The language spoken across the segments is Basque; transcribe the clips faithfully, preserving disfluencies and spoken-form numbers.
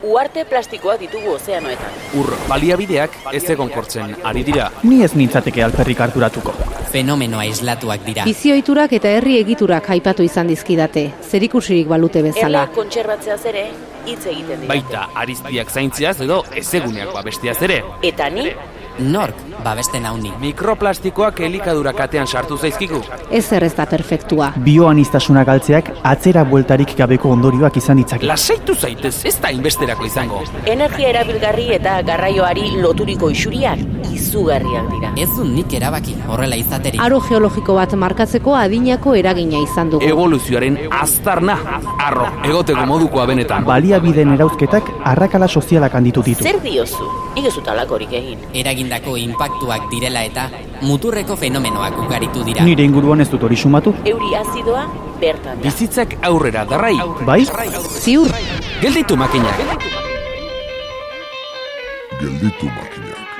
Uarte plastikoak ditugu ozeanoetan. Ur baliabideak ez egonkortzen ari dira. Ni ez nintzateke alperrik arduratuko. Fenomeno aislatuak dira. Bizioiturak eta herri egiturak aipatu izan dizkidate, zerikusirik balute bezala. Erla kontserbatzeaz ere hitz egiten dira. Baita ariztiak zaintziaz edo ezeguneak babestiaz ere. Eta ni Nork babesten hauni. Mikroplastikoak elikadura katean sartu zaizkigu. Ezer ez da perfektua. Bioanistasuna galtzeak atzera bueltarik gabeko ondorioak izan ditzake. Lasaitu zaitez, ez da inbesterako izango. Energia erabilgarri eta garraioari loturiko isuriak izugarriak dira. Ez du nik erabaki horrela izaterik. Aro geologiko bat markatzeko adinako eragina izan dugu. Evoluzioaren aztarna, arro, egoteko modukoa benetan. Baliabideen erauzketak arrakala sozialak handitu ditu. Zer diozu? Nik ez dut alakorik egin. Eragindako inpaktuak direla eta muturreko fenomenoak ugaritu dira. Nire inguruan ez dut hori sumatu. Euri azidoa bertan da. Bizitzak aurrera darrai. Bai? Ziur. Gelditu makinak. Gelditu makinak.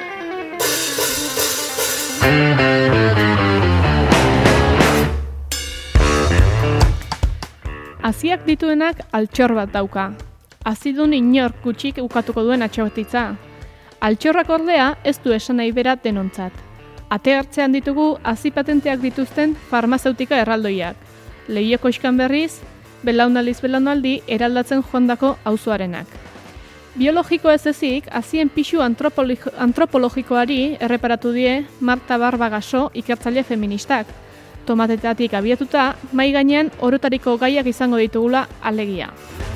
Haziak dituenak altxor bat dauka. Azidun inor gutxik ukatuko duen atxortitza. Altxorrak ordea ez du esan nahi bera denontzat. Ate hartzean ditugu hazi patenteak dituzten farmazeutika erraldoiak. Lehioko iskan berriz, belaunaldiz belaunaldi eraldatzen joandako auzoarenak. Biologiko ez ezik, hazien pixu antropologikoari erreparatu die Marta Barbagaso ikertzaile feministak. Tomatetatik abiatuta, mai gainean orotariko gaiak izango ditugula alegia.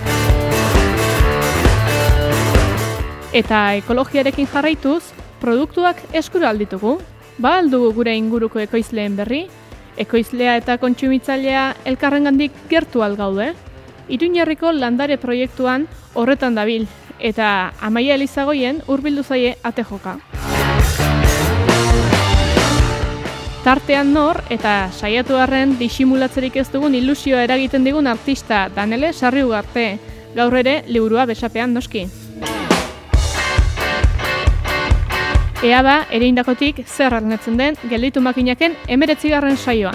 Eta ekologiarekin jarraituz, produktuak eskura alditugu. Ba aldugu gure inguruko ekoizleen berri, ekoizlea eta kontsumitzailea elkarrengandik gertu algaude. Iruñerriko landare proiektuan horretan dabil, eta Amaia Elizagoien hurbildu zaie ate joka. Tartean nor eta saiatu arren disimulatzerik ez dugun ilusioa eragiten digun artista Danele Sarriugarte, gaur ere liburua besapean noski. Ea ba, ereindakotik zer arnetzen den gelditu makinaken emeretzigarren saioan.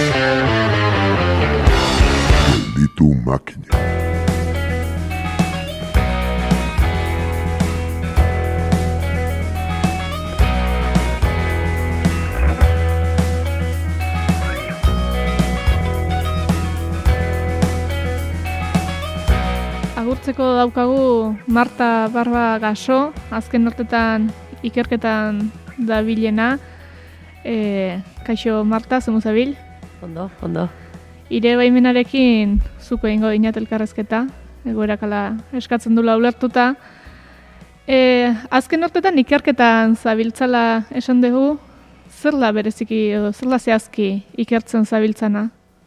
Gelditu makinak. Agurtzeko daukagu Marta Barbagaso, azken urtetan ikerketan dabilena. E, kaixo Marta, zemu zabil? Ondo, ondo. Ire baimenarekin zuko egingo dinat elkarrezketa, egoerakala eskatzen dula ulertuta. E, azken urtetan ikerketan zabiltzala esan dugu, zerla bereziki edo zerla zehazki ikertzen zabiltzana?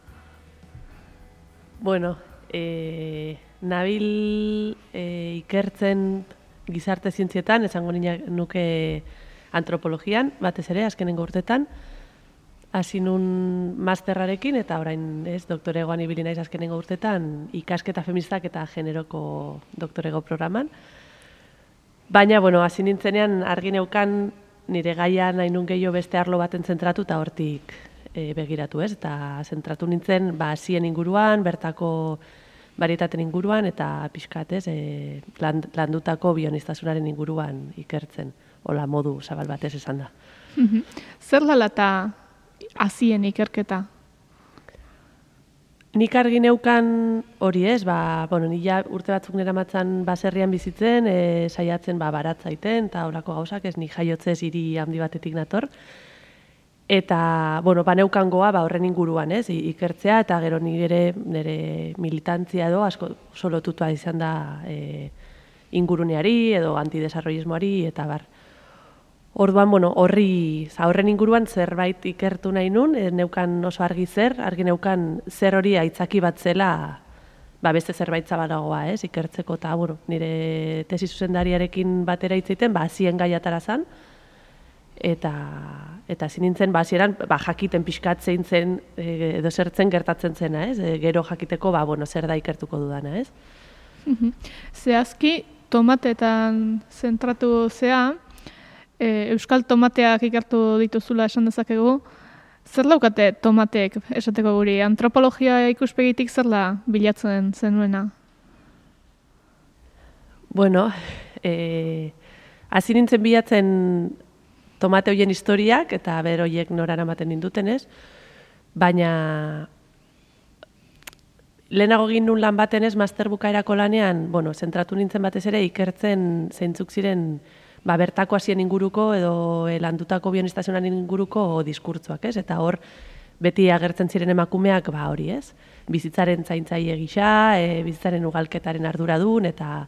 Bueno, e, nabil e, ikertzen gizarte zientzietan, esango nuke antropologian, batez ere, azkenengo urtetan, hasi nun masterrarekin, eta orain ez, doktoregoan ibili naiz azkenengo urtetan, ikasketa feministak eta generoko doktorego programan. Baina, bueno, hasi nintzenean argi neukan nire gaia nahi nun gehiago beste arlo baten zentratu eta hortik e, begiratu, ez? Eta zentratu nintzen, ba, hasien inguruan, bertako barietaten inguruan eta pixkat, ez, e, land, landutako bionistasunaren inguruan ikertzen. Hola, modu zabal batez esan da. Mm-hmm. Zer dala eta hazien ikerketa? Nik argi neukan hori ez, ba, bueno, nila urte batzuk nera matzan baserrian bizitzen, e, saiatzen ba, baratzaiten, eta horako gauzak ez, nik jaiotzez hiri handi batetik nator. Eta, bueno, ba, neukangoa ba, horren inguruan, ez, ikertzea, eta gero nire, nire militantzia edo asko solotutua izan da e, inguruneari edo antidesarrollismoari, eta bar. Orduan, bueno, horri, za, horren inguruan zerbait ikertu nahi nun, e, neukan oso argi zer, argi neukan zer hori aitzaki bat zela, ba, beste zerbait zabalagoa, ez, ikertzeko, eta, bueno, nire tesi zuzendariarekin batera hitzeiten, ba, hazien gaiatara zan, eta eta zinintzen ba hasieran ba jakiten pixkat zein zen e, edo zertzen gertatzen zena, ez? E, gero jakiteko ba bueno, zer da ikertuko dudana, ez? Zehazki tomatetan zentratu zea, e, euskal tomateak ikertu dituzula esan dezakegu. Zer daukate tomateek esateko guri? Antropologia ikuspegitik zer da bilatzen zenuena? Bueno, eh, hasi nintzen bilatzen tomate hoien historiak, eta ber hoiek noran ematen ninduten, ez? Baina lehenago egin nun lan baten ez, master bukaerako lanean, bueno, zentratu nintzen batez ere, ikertzen zeintzuk ziren ba, bertako hasien inguruko edo landutako bionistazionan inguruko diskurtzoak, ez? Eta hor, beti agertzen ziren emakumeak, ba hori, ez? Bizitzaren zaintzaile gisa, e, bizitzaren ugalketaren arduradun, eta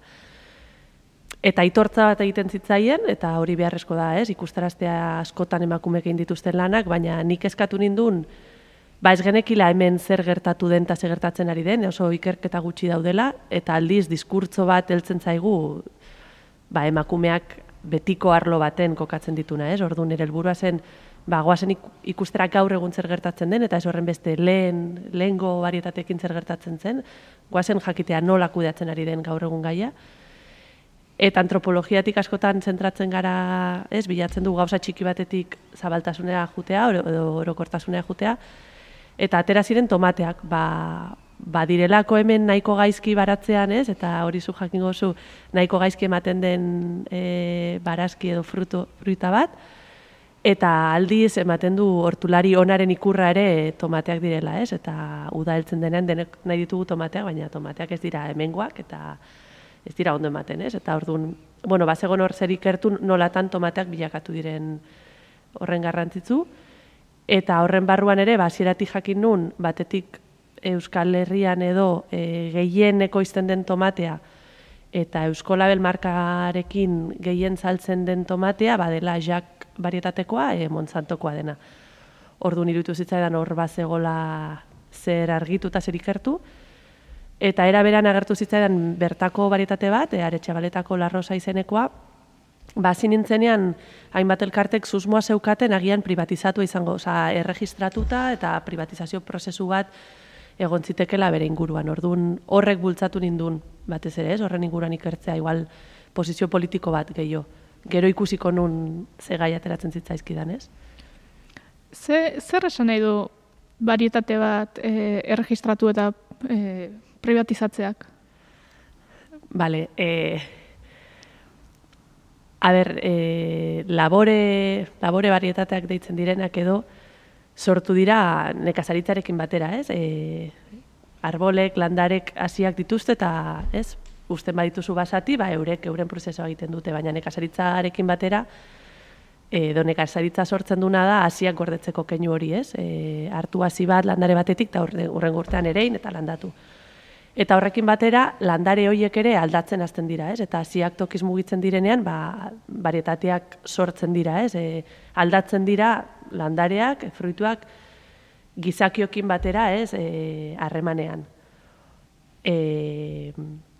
eta aitortza bat egiten zitzaien, eta hori beharrezko da, ez? Ikustaraztea askotan emakumeek egin dituzten lanak, baina nik eskatu nindun, ba ez genekila hemen zer gertatu den eta zer gertatzen ari den, oso ikerketa gutxi daudela, eta aldiz diskurtzo bat heltzen zaigu, ba emakumeak betiko arlo baten kokatzen dituna, ez? Orduan nire helburua zen, ba goazen ikustera gaur egun zer gertatzen den, eta ez horren beste lehen, lehengo varietatekin zer gertatzen zen, goazen jakitea nola kudeatzen ari den gaur egun gaia. Eta antropologiatik askotan zentratzen gara, ez, bilatzen du gauza txiki batetik zabaltasunera jutea, edo orokortasunera jutea, eta atera ziren tomateak, ba, ba direlako hemen nahiko gaizki baratzean, ez, eta hori zu jakingo zu nahiko gaizki ematen den e, barazki edo fruto, fruita bat, eta aldiz ematen du hortulari onaren ikurra ere tomateak direla, ez, eta uda heltzen denean denek nahi ditugu tomateak, baina tomateak ez dira hemengoak, eta ez dira ondo ematen, ez? Eta orduan, bueno, bazegon hor zer ikertu nolatan tomateak bilakatu diren horren garrantzitsu. Eta horren barruan ere, hasieratik jakin nun, batetik Euskal Herrian edo e, gehien ekoizten den tomatea, eta Eusko Label markarekin gehien saltzen den tomatea, badela Jack varietatekoa, e, Monsantokoa dena. Orduan iruditu zitzaidan hor bazegola zer argitu eta zer ikertu, eta era beran agertu zitzaidan bertako varietate bat, e, Aretxabaletako Larrosa izenekoa, ba hasi nintzenean hainbat elkartek susmoa zeukaten agian privatizatua izango, osea, erregistratuta eta privatizazio prozesu bat egon zitekela bere inguruan. Orduan horrek bultzatu nindun batez ere, ez? Horren inguruan ikertzea igual posizio politiko bat gehiago. Gero ikusiko nun ze gai ateratzen zitzaizkidan, ez? Ze, zer esan nahi du varietate bat e, erregistratu eta e, privatizatzeak? Vale, eh, a ber, eh, labore, labore varietateak deitzen direnak edo sortu dira nekazaritzarekin batera, ez? Eh, arbolek, landarek hasiak dituzte eta, ez? Uzten badituzu basati, ba eurek euren prozesua egiten dute, baina nekazaritzarekin batera edo nekazaritza sortzen duna da hasiak gordetzeko keinu hori, ez? Eh, hartu hasi bat landare batetik eta hurrengo urtean erein eta landatu. Eta horrekin batera, landare horiek ere aldatzen hasten dira, ez? Eta hasiak tokiz mugitzen direnean, ba, varietateak sortzen dira, ez? E, aldatzen dira landareak, fruituak, gizakiokin batera, ez? E, harremanean. E,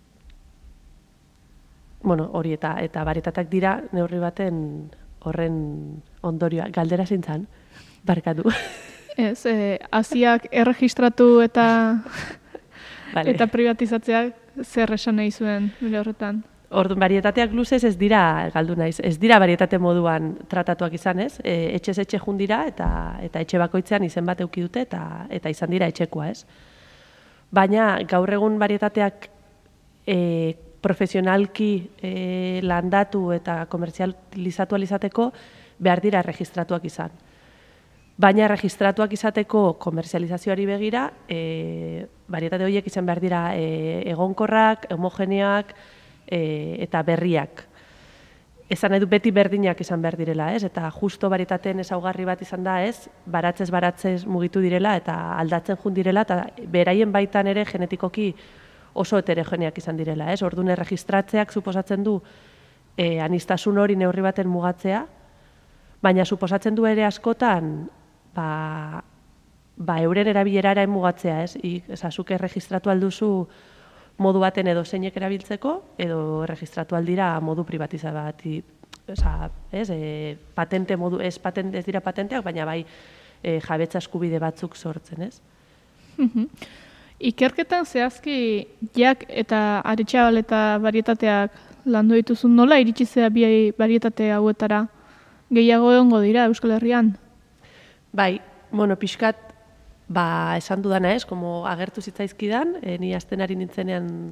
bueno, hori eta, eta varietateak dira neurri baten horren ondorioa. Galdera zintzan, barkatu. Ez, e, hasiak erregistratu eta... Vale. Eta privatizatzeak zer esan nahi zuen bere horretan? Orduan, varietateak luzez ez dira, galdu naiz, ez dira varietate moduan tratatuak izan, ez? E, etxez etxe jun dira eta, eta etxe bakoitzean izen bat eduki dute eta, eta izan dira etxekoa, ez? Baina gaur egun varietateak e, profesionalki e, landatu eta komerzializatu alizateko behar dira registratuak izan. Baina registratuak izateko komerzializazioari begira, e, varietate horiek izan behar dira e, egonkorrak, homogeneoak e, eta berriak. Esan nahi du beti berdinak izan behar direla, ez? Eta justo varietateen ezaugarri bat izan da, ez? Baratzez baratzez mugitu direla eta aldatzen jun direla eta beraien baitan ere genetikoki oso heterogeneak izan direla, ez? Orduan erregistratzeak suposatzen du e, aniztasun hori neurri baten mugatzea, baina suposatzen du ere askotan ba, ba euren erabileraren mugatzea, ez? Zazuk erregistratu alduzu modu baten edo zeinek erabiltzeko, edo erregistratu aldira modu privatiza bat, oza, ez? E, patente modu, ez, patente, ez dira patenteak, baina bai e, jabetza eskubide batzuk sortzen, ez? Ikerketan zehazki jak eta Aretxabal eta varietateak landu dituzun nola iritsi zea bi varietate hauetara? Gehiago egongo dira Euskal Herrian? Bai, bueno, pixkat, ba, esan dudana ez, como agertu zitzaizkidan, e, ni azten ari nintzenean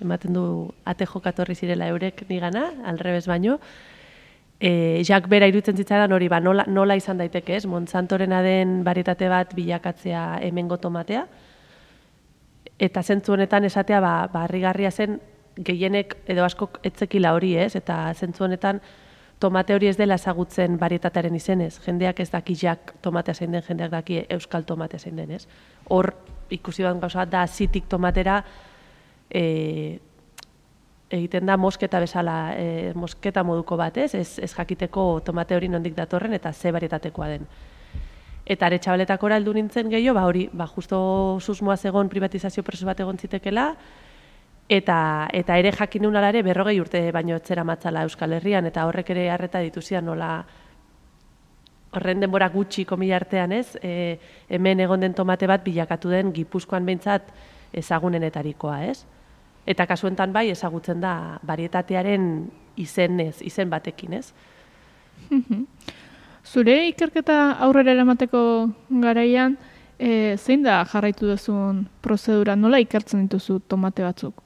ematen du ate jokatorri zirela eurek nigana, alrebez baino. E, jak bera iruditzen zitzaidan hori, ba, nola, nola izan daiteke, ez? Monsantorena den barietate bat bilakatzea hemengo tomatea. Eta zentzu honetan esatea, ba, ba harrigarria zen gehienek edo askok etzekila hori, ez? Eta zentzu honetan tomate hori ez dela ezagutzen barietatearen izenez. Jendeak ez daki jak tomatea zein den, jendeak daki euskal tomatea zein den, ez? Hor ikusi bat gauza da zitik tomatera e, egiten da mosketa bezala, e, mosketa moduko bat, ez? Ez, ez jakiteko tomate hori nondik datorren eta ze barietatekoa den. Eta Aretxabaletako heldu nintzen gehiago, ba hori, ba justo susmoa zegon privatizazio prozesu bat egon zitekela, eta eta ere jakin nuen ere berrogei urte baino etzera matzala Euskal Herrian, eta horrek ere harreta dituzian nola horren denbora gutxi komila artean, ez? E, hemen egon den tomate bat bilakatu den Gipuzkoan behintzat ezagunenetarikoa, ez? Eta kasu honetan bai ezagutzen da barietatearen izenez, izen batekin, ez? Zure ikerketa aurrera eramateko garaian, e, zein da jarraitu duzun prozedura, nola ikertzen dituzu tomate batzuk?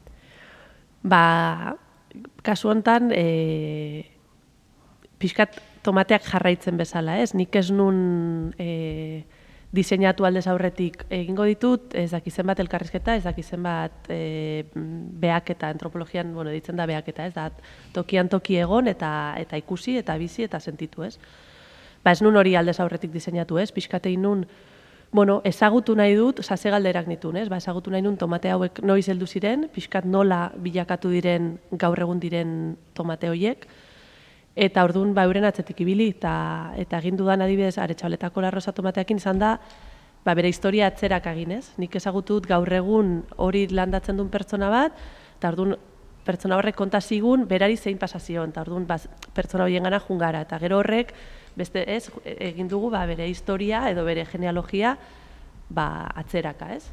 Ba, kasu honetan, e, pixkat tomateak jarraitzen bezala, ez? Nik ez nun e, diseinatu aldez aurretik egingo ditut, ez dakizen bat elkarrizketa, ez dakizen bat e, behaketa, antropologian, bueno, ditzen da behaketa, ez da, tokian toki egon eta eta ikusi, eta bizi, eta sentitu, ez? Ba, ez nun hori aldez aurretik diseinatu, ez? Pixkatein nun, bueno, ezagutu nahi dut, ze galderak nitun, ez? Ba, ezagutu nahi nun tomate hauek noiz heldu ziren, pixkat nola bilakatu diren, gaur egun diren tomate horiek, eta orduan ba euren atzetik ibili, eta eta egin dudan adibidez Aretxabaletako larrosa tomateakin izan da, ba bere historia atzerak egin, ez? Nik ezagutu dut gaur egun hori landatzen duen pertsona bat, eta orduan pertsona horrek konta zigun berari zein pasazion, eta orduan ba, pertsona horiengana jungara, eta gero horrek beste, ez, egin dugu ba bere historia edo bere genealogia ba atzeraka, ez?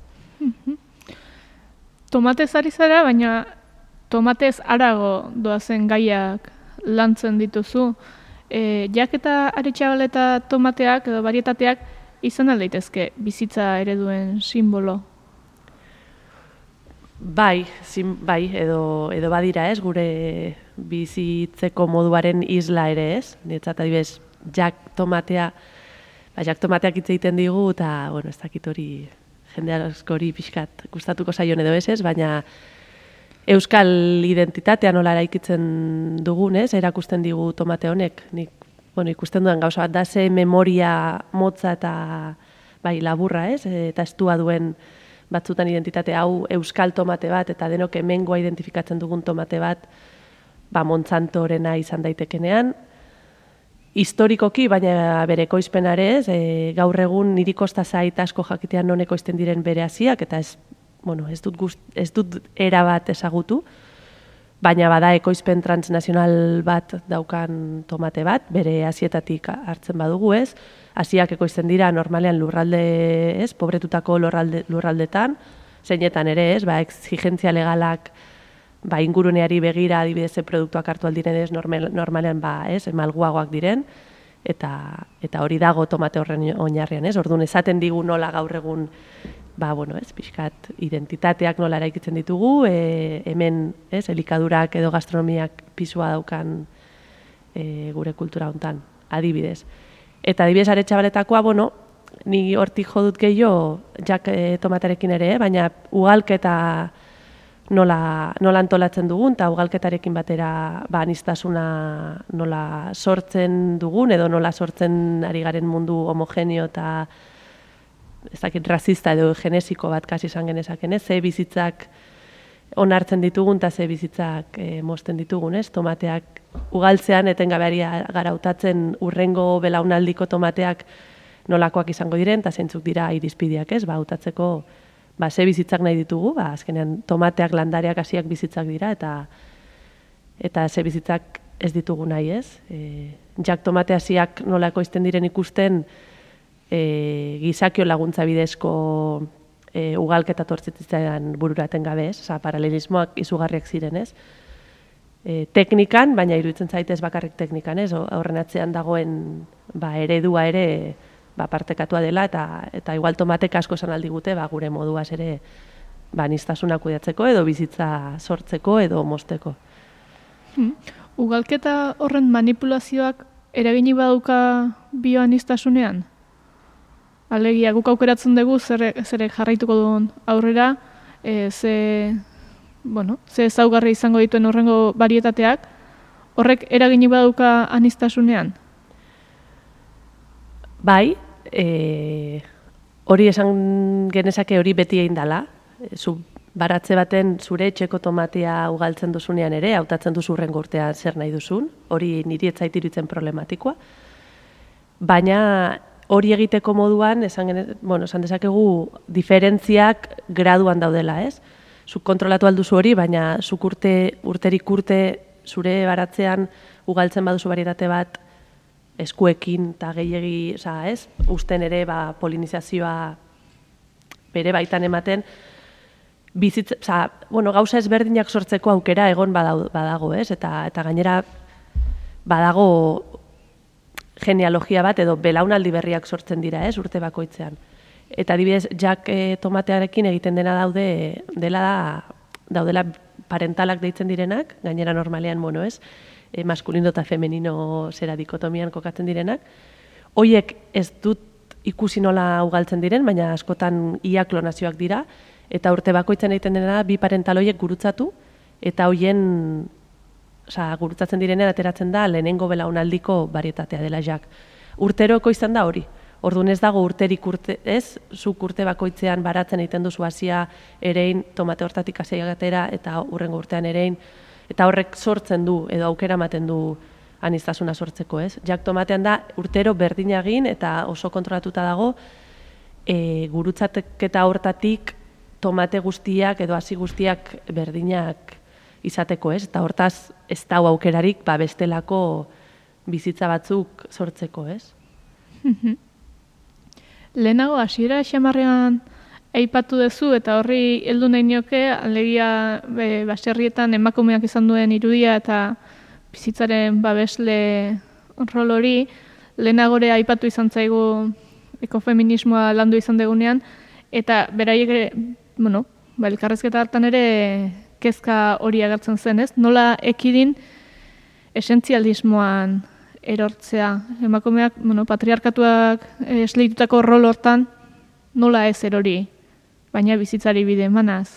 Tomatez ari zara, baina tomatez harago doazen gaiak lantzen dituzu. E, jak eta Aretxabaleta tomateak edo barietateak izan aldaitezke bizitza ereduen simbolo? Bai, zin, bai, edo, edo badira, ez, gure bizitzeko moduaren isla ere, ez? Niretzat adibidez, jak tomatea, ba, jak tomateak hitz egiten digu, eta, bueno, ez dakit hori jende askori pixkat gustatuko zaion edo ez, ez, baina euskal identitatea nola eraikitzen dugun, ez? Erakusten digu tomate honek. Nik, bueno, ikusten dudan gauza bat da ze memoria motza eta bai laburra, ez? Eta estua duen batzutan identitate hau euskal tomate bat eta denok hemengoa identifikatzen dugun tomate bat ba Monsantorena izan daitekenean. Historikoki, baina bere ekoizpenare, ez? E, gaur egun niri kosta zait asko jakitean non ekoizten diren bere hasiak eta ez bueno, ez dut, gust, ez dut era bat ezagutu, baina bada ekoizpen transnazional bat daukan tomate bat, bere hasietatik hartzen badugu, ez? Hasiak ekoizten dira normalean lurralde, ez? Pobretutako lurralde, lurraldetan, zeinetan ere, ez? Ba, exigentzia legalak ba, inguruneari begira adibidez produktuak hartu aldiren ez, normal, normalean ba, ez? Malguagoak diren, eta, eta hori dago tomate horren oinarrian, ez? Orduan esaten digu nola gaur egun ba, bueno, ez, pixkat, identitateak nola eraikitzen ditugu, e, hemen, ez, elikadurak edo gastronomiak pisua daukan e, gure kultura hontan, adibidez. Eta adibidez Aretxabaletakoa, bueno, ni hortik jo dut gehiago jak e, tomaterekin ere, baina ugalketa nola, nola antolatzen dugun, eta ugalketarekin batera ba, aniztasuna nola sortzen dugun, edo nola sortzen ari garen mundu homogeneo eta ez dakit razista edo genesiko bat kasi izan genezaken, ez? Ze bizitzak onartzen ditugun eta ze bizitzak e, mozten ditugun, ez? Tomateak ugaltzean etengabeari gara hautatzen urrengo belaunaldiko tomateak nolakoak izango diren eta zeintzuk dira irizpideak, ez? Ba, hautatzeko ba, ze bizitzak nahi ditugu, ba, azkenean tomateak landareak hasiak bizitzak dira eta eta ze bizitzak ez ditugu nahi, ez? E, jak tomate hasiak nola ekoizten diren ikusten E, gizakio laguntza bidezko e, ugalketa tortzitzen bururaten gabe, ez? Osa, paralelismoak izugarriak ziren, ez? E, teknikan, baina iruditzen zaitez bakarrik teknikan, ez? Horren atzean dagoen ba, eredua ere ba, partekatua dela, eta eta igual tomatek asko esan aldigute, ba, gure moduaz ere ba, aniztasuna kudeatzeko edo bizitza sortzeko edo mosteko. Hmm. Ugalketa horren manipulazioak eragini badauka bioaniztasunean? Alegia, guk aukeratzen dugu zer, zer jarraituko duen aurrera, e, ze, bueno, ze ezaugarri izango dituen horrengo barietateak, horrek eragini badauka aniztasunean? Bai, e, hori esan genezake hori beti egin dala. Zu baratze baten zure etxeko tomatea ugaltzen duzunean ere, hautatzen duzu hurrengo urtean zer nahi duzun, hori niri ez zait iruditzen problematikoa. Baina hori egiteko moduan, esan, gene, bueno, esan dezakegu diferentziak graduan daudela, ez? Zuk kontrolatu alduzu hori, baina zuk urte, urterik urte zure baratzean ugaltzen baduzu barietate bat eskuekin eta gehiegi, oza, ez? Usten ere ba, polinizazioa bere baitan ematen, bizitza, oza, bueno, gauza ezberdinak sortzeko aukera egon badago, ez? Eta, eta gainera badago genealogia bat edo belaunaldi berriak sortzen dira, ez, urte bakoitzean. Eta adibidez, jak e, tomatearekin egiten dena daude, dela da, daudela parentalak deitzen direnak, gainera normalean, bueno, ez, e, maskulino eta femenino zera dikotomian kokatzen direnak. Hoiek ez dut ikusi nola ugaltzen diren, baina askotan ia klonazioak dira, eta urte bakoitzen egiten dena bi parental hoiek gurutzatu, eta hoien Osa, gurutzatzen direnean ateratzen da lehenengo belaunaldiko varietatea dela jak. Urteroko izan da hori. Orduan ez dago urterik urte, ez? Zuk urte bakoitzean baratzen egiten duzu hasia erein, tomate hortatik hasia gatera eta hurrengo urtean erein. Eta horrek sortzen du, edo aukera ematen du aniztasuna sortzeko, ez? Jak tomatean da urtero berdina egin eta oso kontrolatuta dago e, gurutzateketa hortatik tomate guztiak edo hasi guztiak berdinak izateko, ez? Eta hortaz ez dau aukerarik ba, bestelako bizitza batzuk sortzeko, ez? Lehenago, hasiera xamarrean aipatu duzu eta horri heldu nahi nioke, alegia be, baserrietan emakumeak izan duen irudia eta bizitzaren babesle rol hori, lehenagore aipatu izan zaigu ekofeminismoa landu izan degunean, eta beraiek ere, bueno, ba, elkarrezketa hartan ere kezka hori agertzen zen, ez? Nola ekidin esentzialismoan erortzea. Emakumeak, bueno, patriarkatuak esleitutako rol hortan nola ez erori, baina bizitzari bide emanaz.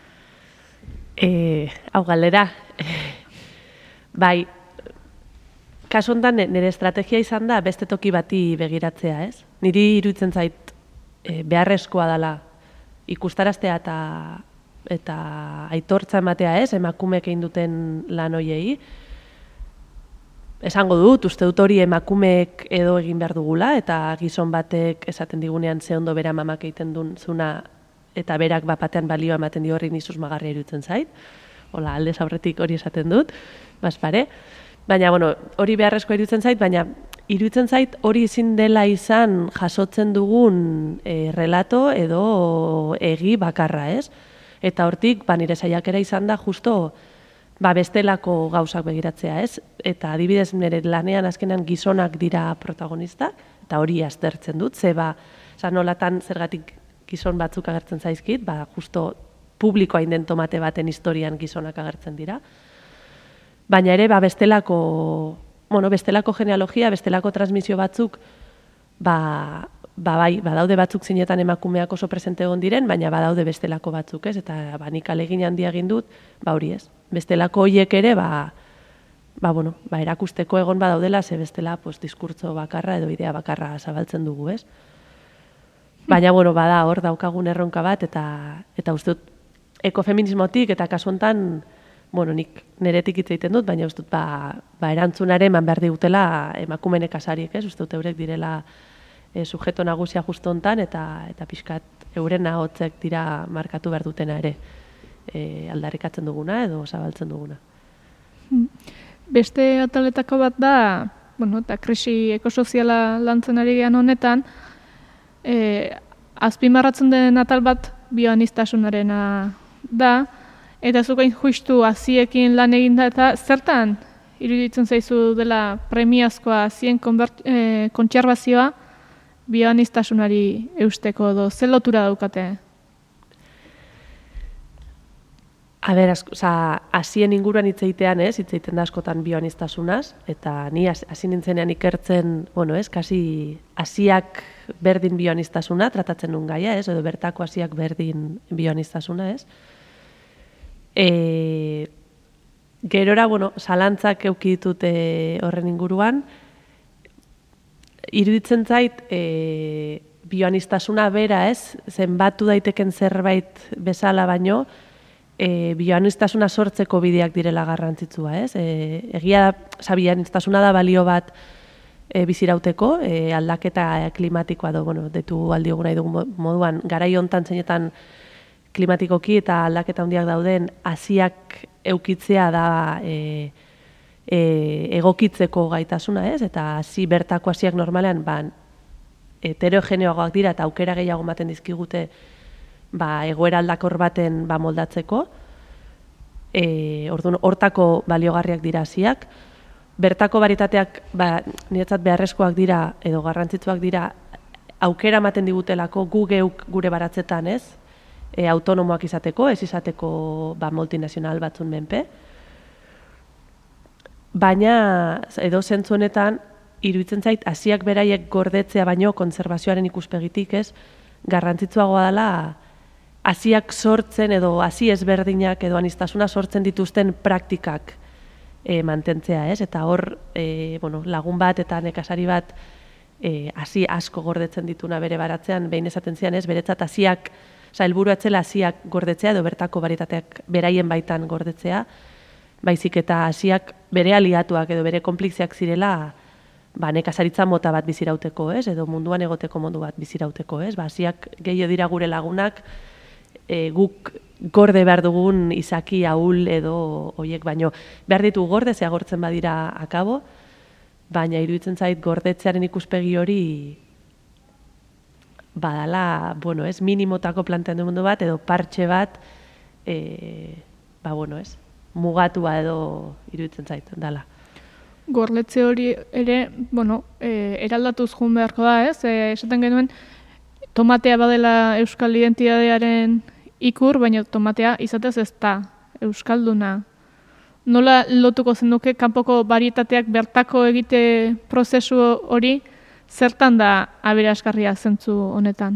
E, hau galdera. Bai, kasu honetan nire estrategia izan da beste toki bati begiratzea, ez? Niri iruditzen zait e, beharrezkoa dela ikustaraztea eta eta aitortza ematea, ez, emakumeek egin duten lan hoiei. Esango dut, uste dut hori emakumeek edo egin behar dugula, eta gizon batek esaten digunean ze ondo bera mamak egiten duen zuna, eta berak bapatean balioa ematen dio horri nizuz magarria iruditzen zait. Hola, aldez aurretik hori esaten dut, bazpare. Baina, bueno, hori beharrezko iruditzen zait, baina iruditzen zait hori ezin dela izan jasotzen dugun e, relato edo egi bakarra, ez? Eta hortik, ba, nire saiakera izan da justo ba, bestelako gauzak begiratzea, ez? Eta adibidez nire lanean azkenan gizonak dira protagonista, eta hori aztertzen dut, ze ba, nolatan zergatik gizon batzuk agertzen zaizkit, ba, justo publikoa inden tomate baten historian gizonak agertzen dira. Baina ere, ba, bestelako, bueno, bestelako genealogia, bestelako transmisio batzuk, ba, ba bai, badaude batzuk zinetan emakumeak oso presente egon diren, baina badaude bestelako batzuk, ez? Eta ba, nik alegin handia egin dut, ba hori ez. Bestelako hoiek ere, ba, ba, bueno, ba, erakusteko egon badaudela, ze bestela pues, diskurtso bakarra edo idea bakarra zabaltzen dugu, ez? Baina, bueno, bada hor daukagun erronka bat, eta eta uste dut ekofeminismotik, eta kasu honetan, bueno, nik neretik hitz egiten dut, baina uste dut ba, ba erantzunare eman behar digutela emakume nekazariek, ez? Uste dut eurek direla E, sujeto nagusia justo hontan eta eta pixkat euren ahotzek dira markatu behar dutena ere e, aldarrikatzen duguna edo zabaltzen duguna. Beste ataletako bat da, bueno, eta krisi ekosoziala lantzen ari gehan honetan, e, azpimarratzen den atal bat bioaniztasunarena da, eta zukain justu aziekin lan eginda eta zertan iruditzen zaizu dela premiazkoa azien e, kontserbazioa bioaniztasunari eusteko edo ze lotura daukate? A ber, oza, hasien inguruan hitz egitean, ez, hitz egiten da askotan bioanistasunaz, eta ni hasi nintzenean ikertzen, bueno, ez, kasi hasiak berdin bioanistasuna tratatzen nun gaia, ez, edo bertako hasiak berdin bioanistasuna, ez. E, gerora, bueno, zalantzak eduki ditut e, horren inguruan, iruditzen zait, e, bioanistasuna bera, ez, zenbatu daiteken zerbait bezala baino, E, bioanistasuna sortzeko bideak direla garrantzitsua, ez? E, egia da, oza, bioanistasuna da balio bat e, bizirauteko, e, aldaketa klimatikoa do, bueno, detu aldioguna nahi dugun moduan, garai hontan zeinetan klimatikoki eta aldaketa handiak dauden, hasiak eukitzea da e, e, egokitzeko gaitasuna, ez? Eta hasi bertako hasiak normalean, ba, heterogeneoagoak dira eta aukera gehiago ematen dizkigute ba, egoera aldakor baten ba, moldatzeko, e, orduan, hortako baliogarriak dira hasiak. Bertako baritateak ba, niretzat beharrezkoak dira, edo garrantzitsuak dira, aukera ematen digutelako gu geuk gure baratzetan, ez? E, autonomoak izateko, ez izateko ba, multinazional batzun menpe. Baina, edo zentzu honetan, iruditzen zait, hasiak beraiek gordetzea baino konservazioaren ikuspegitik, ez? Garrantzitsuagoa dela, hasiak sortzen edo hasi ezberdinak edo anistasuna sortzen dituzten praktikak e, mantentzea, ez? Eta hor, e, bueno, lagun bat eta nekazari bat e, hasi asko gordetzen dituna bere baratzean, behin esaten zian, ez? Beretzat hasiak, oza, helburua zela hasiak gordetzea edo bertako baritateak beraien baitan gordetzea, baizik eta hasiak bere aliatuak edo bere konpliziak zirela, ba, nekazaritza mota bat bizirauteko, ez? Edo munduan egoteko modu bat bizirauteko, ez? Ba, hasiak gehiago dira gure lagunak, E, guk gorde behar dugun izaki ahul edo hoiek baino behar ditu gorde ze agortzen badira akabo, baina iruditzen zait gordetzearen ikuspegi hori badala, bueno, ez, minimotako planteamendu mundu bat edo partxe bat e, ba, bueno, ez, mugatua edo iruditzen zait, dala. Gordetze hori ere, bueno, e, eraldatuz joan beharko da, ez? E, esaten genuen, tomatea badela euskal identitatearen ikur, baina tomatea izatez ez da euskalduna. Nola lotuko zenuke kanpoko barietateak bertako egite prozesu hori, zertan da aberasgarria zentzu honetan?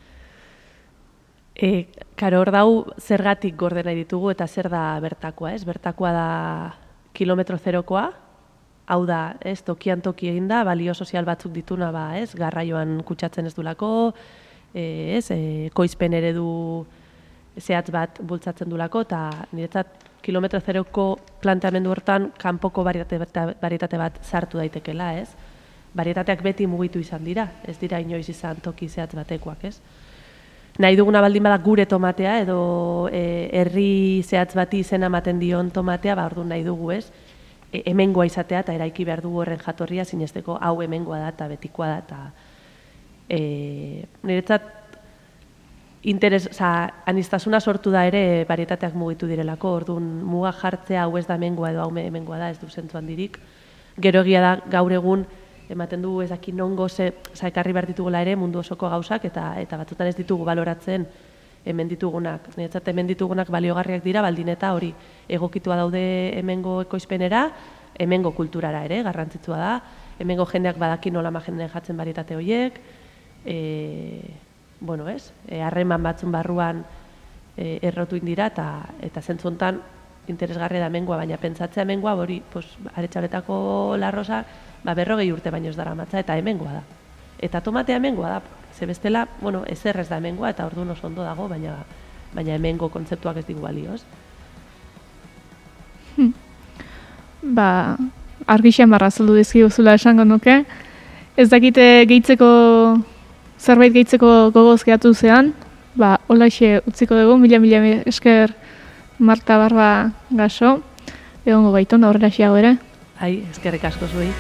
E, karo, hor dau zergatik gorde nahi ditugu eta zer da bertakoa, ez? Bertakoa da kilometro zerokoa, hau da, ez, tokian toki egin da, balio sozial batzuk dituna, ba, ez, garraioan kutsatzen ez dulako, e, ez, e, koizpen eredu zehatz bat bultzatzen dulako, eta niretzat kilometro zeroko planteamendu hortan kanpoko barietate, barietate bat sartu daitekela, ez? Barietateak beti mugitu izan dira, ez dira inoiz izan toki zehatz batekoak, ez? Nahi duguna baldin bada gure tomatea, edo e, herri zehatz bati izena ematen dion tomatea, ba, orduan nahi dugu, ez? E, hemengoa izatea eta eraiki behar dugu horren jatorria, sinesteko hau hemengoa da eta betikoa da, eta e, niretzat interes, oza, anistasuna sortu da ere barietateak mugitu direlako, orduan muga jartzea hau ez da hemengoa edo hau hemengoa da, ez du zentzu handirik. Gero egia da gaur egun ematen dugu ez daki nongo ze, oza, ekarri behar ditugula ere mundu osoko gauzak eta eta batzutan ez ditugu baloratzen hemen ditugunak. Niretzat hemen ditugunak baliogarriak dira, baldin eta hori egokitua daude hemengo ekoizpenera, hemengo kulturara ere, garrantzitsua da, hemengo jendeak badaki nola magenen jatzen barietate horiek, e, bueno, ez, harreman batzun barruan e, errotu indira eta eta zentzu hontan interesgarria da hemengoa, baina pentsatzea hemengoa hori, pues, Aretxaletako larrosa, ba, berrogei urte baino ez dara matza, eta hemengoa da. Eta tomatea hemengoa da, ze bestela, bueno, ezer ez da hemengoa, eta orduan oso ondo dago, baina, baina hemengo kontzeptuak ez digu balioz. Hmm. Ba, argixan barra zeldu dizkiguzula esango nuke. Ez dakite gehitzeko, zerbait gehitzeko gogoz gehatu zean, ba, holaxe utziko dugu, mila-mila esker Marta Barba Gaso, egongo gaiton, aurrera xiago ere. Ai, eskerrik asko zuei.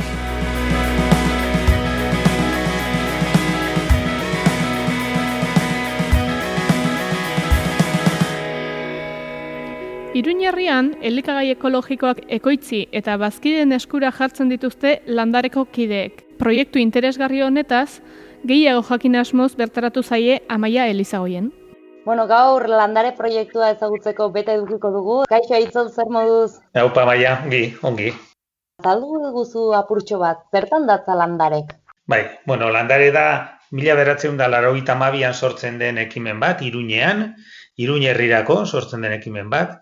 Iruñerrian, elikagai ekologikoak ekoitzi eta bazkideen eskura jartzen dituzte landareko kideek. Proiektu interesgarri honetaz, gehiago jakin asmoz bertaratu zaie Amaia Elizagoien. Bueno, gaur landare proiektua ezagutzeko bete edukiko dugu. Kaixo Aitzol, zer moduz? Haupa maia, ongi, ongi. Zaldu duguzu apurtxo bat, zertan datza landarek? Bai, bueno, landare da mila bederatziehun eta laurogeita hamabian sortzen den ekimen bat, Iruñean, Iruñ herrirako sortzen den ekimen bat,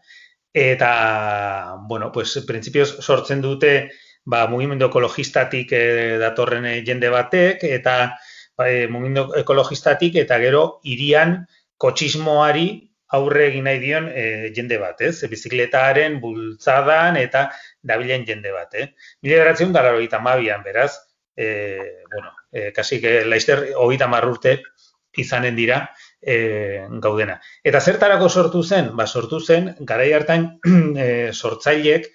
eta, bueno, pues, printzipioz sortzen dute, ba, mugimendu ekologistatik eh, datorren jende batek, eta ba, eh, mugimendu ekologistatik, eta gero hirian kotxismoari aurre egin nahi dion e, jende bat, ez? Bizikletaren bultzadan eta dabilen jende bat, eh? Mila bederatziehun eta laurogeita hamabian, beraz, e, bueno, e, kasik e, laizter hogeita hamar urte izanen dira e, gaudena. Eta zertarako sortu zen? Ba, sortu zen, garai hartan e, sortzaileek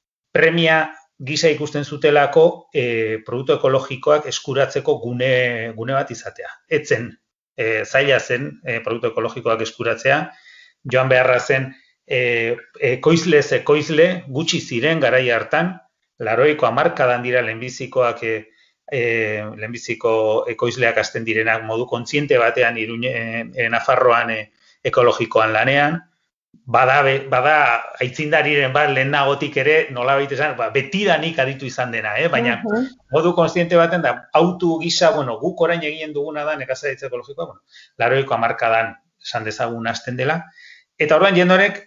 premia gisa ikusten zutelako e, produktu ekologikoak eskuratzeko gune, gune bat izatea. Etzen, E, zaila zen e, produktu ekologikoak eskuratzea, joan beharra zen e, ekoizle ekoizle gutxi ziren garai hartan, laurogeiko hamarkadan dira lehenbizikoak e, e, lehenbiziko ekoizleak hasten direnak modu kontziente batean Iruñ, e, e, Nafarroan e, ekologikoan lanean, bada, bada aitzindariren bat lehenagotik ere nolabait esan, ba, betidanik aditu izan dena, eh? Baina uh-huh. modu kontziente baten da, autu gisa, bueno, guk orain egiten duguna da nekazaritza ekologikoa, bueno, laurogeiko hamarkadan esan dezagun hasten dela, eta orduan jendonek,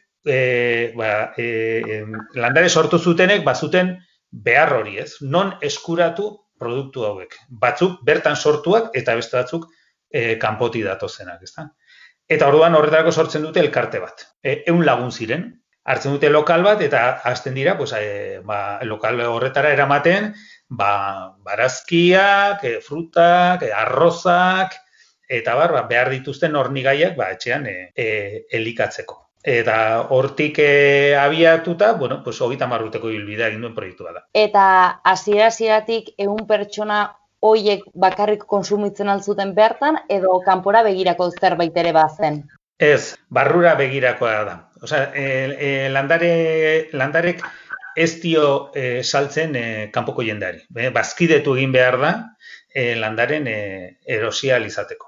e, ba, e, landare sortu zutenek, bazuten behar hori, ez? Non eskuratu produktu hauek. Batzuk bertan sortuak eta beste batzuk e, kanpoti datozenak, ezta? Eta orduan horretarako sortzen dute elkarte bat. E, ehun lagun ziren, hartzen dute lokal bat eta hasten dira, pues, e, ba, lokal horretara eramaten, ba, barazkiak, e, frutak, e, arrozak, eta bar, ba, behar dituzten hornigaiak ba, etxean e, e, elikatzeko. Eta hortik e, abiatuta, bueno, pues, hogeita hamar urteko ibilbidea egin duen proiektua da. Eta hasiera-hasieratik ehun pertsona hoiek bakarrik konsumitzen altzuten bertan, edo kanpora begirako zerbait ere bazen? Ez, barrura begirakoa da. Osea, e, e, landare, landarek ez dio e, saltzen e, kanpoko jendeari. E, bazkidetu egin behar da e, landaren e, erosia izateko.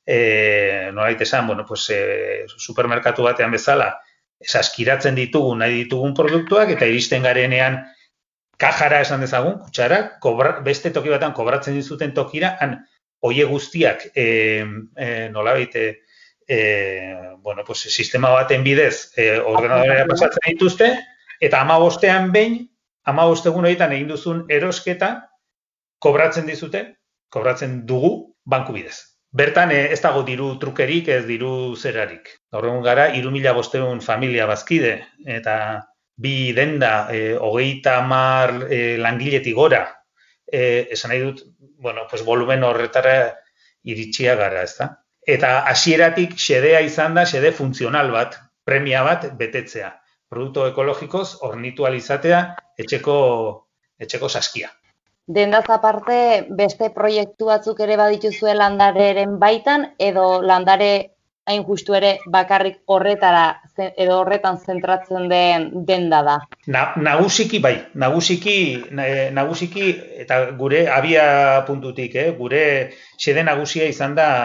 E, nolait esan, bueno, pues, e, supermerkatu batean bezala, saskiratzen ditugun, nahi ditugun produktuak, eta iristen garenean kajara esan dezagun, kutsara, kobra, beste toki batan kobratzen dizuten tokira, han oie guztiak e, e, nolabait, e, bueno, pues, sistema baten bidez e, ordenadorera pasatzen dituzte, eta hamabostean behin, hamabost egun horietan egin duzun erosketa, kobratzen dizute, kobratzen dugu banku bidez. Bertan e, ez dago diru trukerik, ez diru zerarik. Gaur egun gara, hiru mila bostehun familia bazkide, eta bi denda, e, hogeita hamar e, langiletik gora, e, esan nahi dut, bueno, pues, volumen horretara iritsia gara, ezta? Eta hasieratik xedea izan da, xede funtzional bat, premia bat betetzea. Produktu ekologikoz hornitu alizatea etxeko, etxeko saskia. Dendaz aparte, beste proiektu batzuk ere badituzue landareren baitan, edo landare hain justu ere bakarrik horretara edo horretan zentratzen den denda da. Na, nagusiki bai, nagusiki, nagusiki eta gure abia puntutik, eh, gure xede nagusia izan da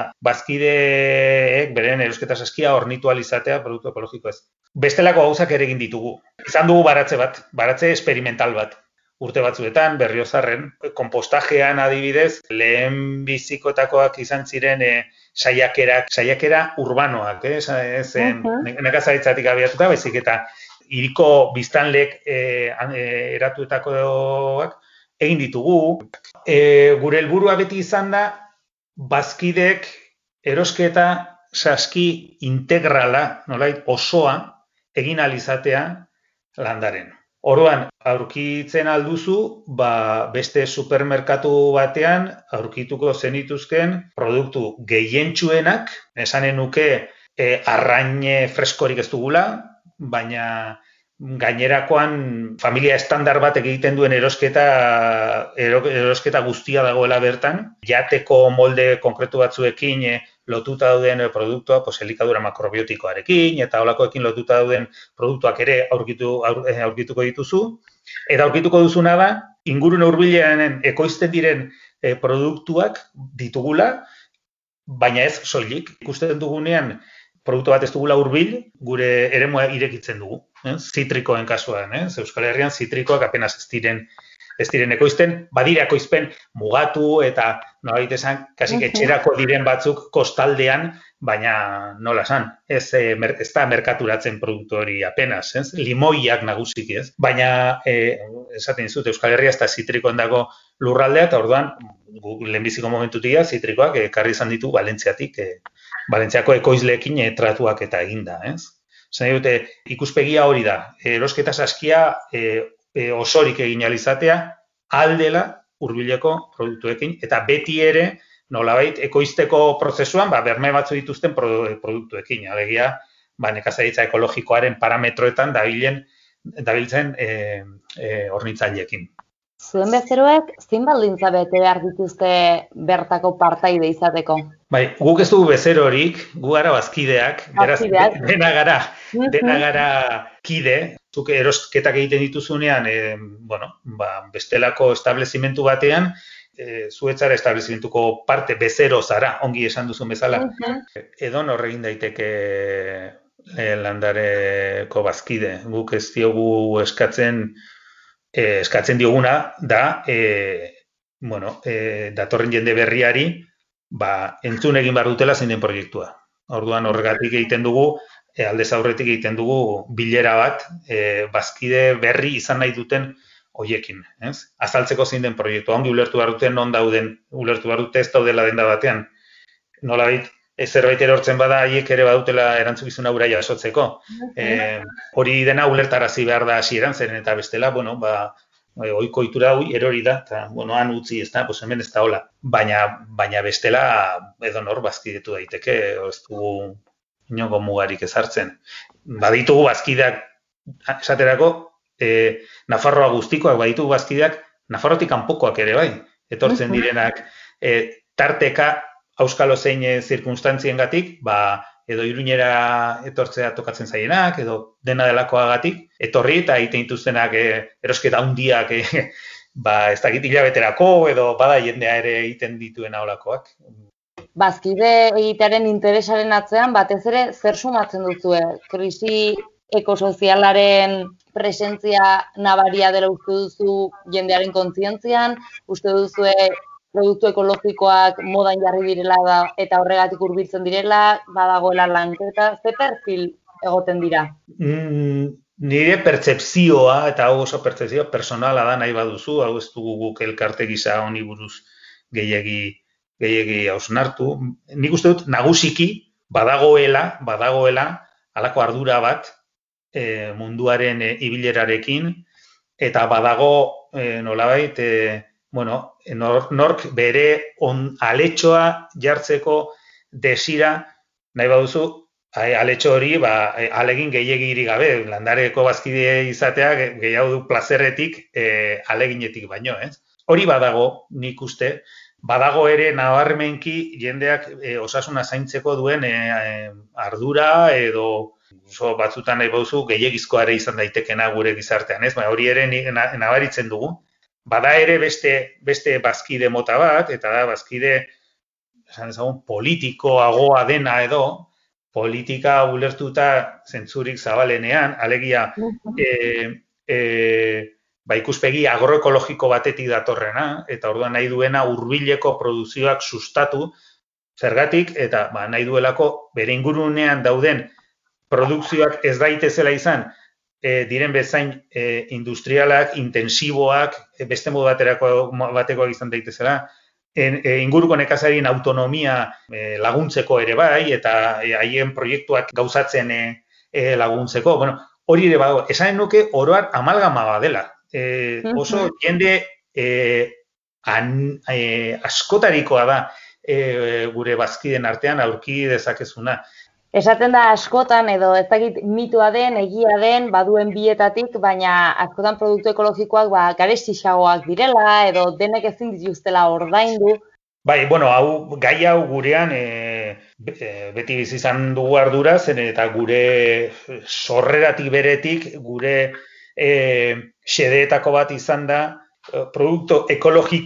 bazkideek beren erosketa saskia hornitu alizatea produktu ekologiko ez. Bestelako gauzak ere egin ditugu. Izan dugu baratze bat, baratze experimental bat. Urte batzuetan, Berriozarren, konpostajean adibidez, lehen bizikotakoak izan ziren e, saiakerak, saiakera urbanoak, eh? Ez, uh-huh. nekazaritzatik abiatuta, baizik eta hiriko biztanlek e, e, eratuetakoak egin ditugu. E, gure helburua beti izan da, bazkidek erosketa saski integrala, nolait osoa, egin alizatea landaren. Orduan, aurkitzen alduzu, ba, beste supermerkatu batean aurkituko zenituzken produktu gehientsuenak, esanen nuke e, arraine freskorik ez dugula, baina gainerakoan familia estandar bat egiten duen erosketa, erosketa guztia dagoela bertan, jateko molde konkretu batzuekin e, lotuta dauden produktua, pues, elikadura makrobiotikoarekin, eta holakoekin lotuta dauden produktuak ere aurkitu, aur, aurkituko dituzu. Eta aurkituko duzuna da, ingurune hurbilean ekoizten diren e, produktuak ditugula, baina ez soilik. Ikusten dugunean produktu bat ez dugula hurbil, gure eremua irekitzen dugu, eh? Zitrikoen kasuan, eh? Euskal Herrian zitrikoak apenas ez diren ez diren ekoizten, badira ekoizpen mugatu eta nolabait esan, kasik etxerako diren batzuk kostaldean, baina nola esan, ez, e, mer, ez da merkaturatzen produktu hori apenas, ez? Limoiak nagusiki, ez? Baina, e, esaten dizut, Euskal Herria ez da zitrikoen dago lurraldea, eta orduan, lehenbiziko momentutik zitrikoak ekarri izan ditu Valentziatik, e, Valentziako ekoizleekin e, tratuak eta eginda, ez? Zene dute, ikuspegia hori da, erosketa saskia e, e, osorik egin alizatea, aldela hurbileko produktuekin, eta beti ere, nolabait, ekoizteko prozesuan, ba, berme batzu dituzten produktuekin, alegia, ba, nekazaritza ekologikoaren parametroetan dabilen, dabiltzen e, e, hornitzaileekin. Zuen bezeroek, zein baldintza bete behar dituzte bertako partaide izateko? Bai, guk ez dugu bezerorik, gu gara bazkideak, beraz, dena gara, dena gara kide, zuk erosketak egiten dituzunean, e, bueno, ba, bestelako establezimentu batean, e, zuetzara establezimentuko parte bezero zara, ongi esan duzun bezala. Uh-huh. Edon horregin daiteke e, landareko bazkide, guk ez diogu eskatzen, e, eskatzen dioguna da, e, bueno, e, datorren jende berriari, ba, entzun egin behar dutela zein den proiektua. Orduan horregatik egiten dugu, e, aldez aurretik egiten dugu bilera bat, e, bazkide berri izan nahi duten hoiekin, ez? Azaltzeko zein den proiektua, ongi ulertu behar duten non dauden, ulertu behar dute ez daudela denda batean. Nolabait, ez zerbait erortzen bada, haiek ere badutela erantzukizuna hura jasotzeko. E, hori dena ulertarazi behar da hasieran zeren eta bestela, bueno, ba, ohiko ohitura hau erori da, eta, bueno, han utzi, ez da, pues hemen ez da hola. Baina, baina bestela, edo nor bazkidetu daiteke, ez dugu inongo mugarik ezartzen. Baditugu bazkideak, esaterako, e, Nafarroa guztikoak, baditugu bazkideak, Nafarrotik kanpokoak ere bai, etortzen direnak, e, tarteka, auskalo zein zirkunstantziengatik, ba, edo Iruñera etortzea tokatzen zaienak, edo dena delakoagatik, etorri eta egiten dituztenak e, erosketa handiak, e, ba, ez dakit hilabeterako, edo bada jendea ere egiten dituen aholakoak. Bazkide egitearen interesaren atzean, batez ere, zer sumatzen duzue? Krisi ekosozialaren presentzia nabaria dela uste duzu jendearen kontzientzian, uste duzue produktu ekologikoak modan jarri direla da, eta horregatik hurbiltzen direla, badagoela lanketa, ze perfil egoten dira? Mm, nire pertzepzioa, eta hau oso pertzepzioa personala da nahi baduzu, hau ez dugu guk elkarte gisa honi buruz gehiegi, gehiegi hausnartu. Nik uste dut nagusiki badagoela, badagoela halako ardura bat e, munduaren e, ibilerarekin, eta badago e, nolabait, e, bueno, nor, nork bere on aletxoa jartzeko desira nahi baduzu, aletxo hori ba, alegin gehiagiri gabe, landareko bazkide izatea gehiago du plazerretik e, aleginetik baino, ez? Hori badago, nik uste, badago ere nabarmenki jendeak e, osasuna zaintzeko duen e, e, ardura edo oso batzutan nahi baduzu gehiagizkoa ere izan daitekena gure gizartean, ez? Ba, hori ere nabaritzen dugu. Bada ere beste, beste bazkide mota bat, eta da bazkide esan ezagun, politikoagoa dena edo, politika ulertuta zentzurik zabalenean, alegia e, e, ba, ikuspegi agroekologiko batetik datorrena, eta orduan nahi duena hurbileko produzioak sustatu, zergatik, eta ba, nahi duelako bere ingurunean dauden produkzioak ez daitezela izan, E, diren bezain e, industrialak, intensiboak, e, beste modu baterako, batekoak izan daitezela, e, e, inguruko nekazarien autonomia e, laguntzeko ere bai, eta haien e, proiektuak gauzatzen e, e, laguntzeko. Bueno, hori ere badago, esanen nuke oroar amalgama badela. E, oso jende e, an, e, askotarikoa da e, gure bazkiden artean aurki dezakezuna. Esaten da askotan, edo ez dakit mitua den, egia den, baduen bietatik, baina askotan produktu ekologikoak ba, garestixagoak direla, edo denek ezin dituztela ordaindu. Bai, bueno, hau, gai hau gurean e, beti bizi izan dugu ardura, zen eta gure sorreratik beretik, gure e, xedeetako bat izan da, produktu